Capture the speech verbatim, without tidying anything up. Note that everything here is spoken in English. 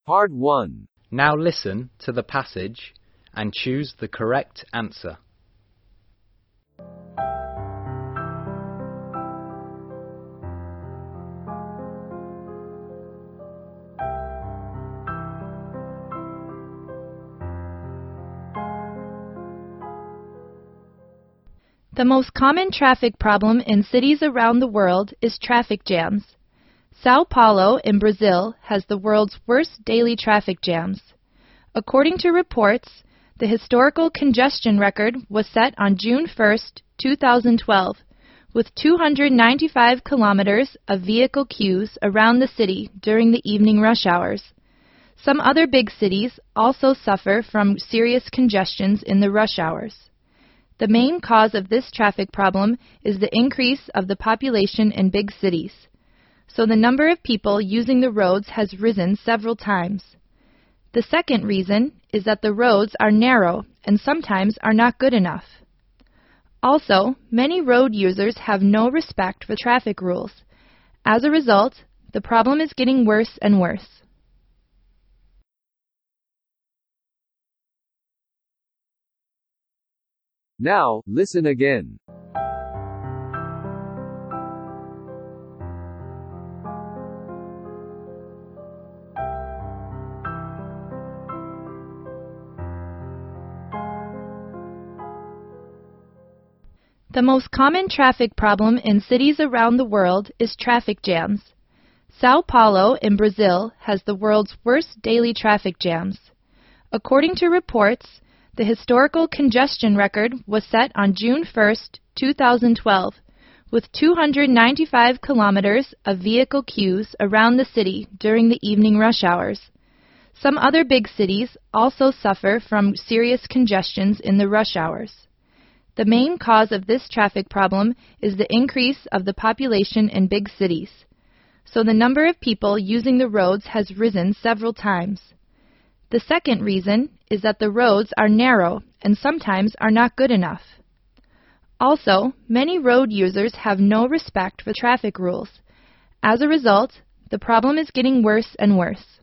Part one. Now listen to the passage and choose the correct answer. The most common traffic problem in cities around the world is traffic jams. Sao Paulo in Brazil has the world's worst daily traffic jams. According to reports, the historical congestion record was set on June first, two thousand twelve, with two hundred ninety-five kilometers of vehicle queues around the city during the evening rush hours. Some other big cities also suffer from serious congestions in the rush hours. The main cause of this traffic problem is the increase of the population in big cities. So the number of people using the roads has risen several times. The second reason is that the roads are narrow and sometimes are not good enough. Also, many road users have no respect for traffic rules. As a result, the problem is getting worse and worse. Now, listen again. The most common traffic problem in cities around the world is traffic jams. Sao Paulo in Brazil has the world's worst daily traffic jams. According to reports, the historical congestion record was set on June first, two thousand twelve, with two hundred ninety-five kilometers of vehicle queues around the city during the evening rush hours. Some other big cities also suffer from serious congestions in the rush hours. The main cause of this traffic problem is the increase of the population in big cities. So the number of people using the roads has risen several times. The second reason is that the roads are narrow and sometimes are not good enough. Also, many road users have no respect for traffic rules. As a result, the problem is getting worse and worse.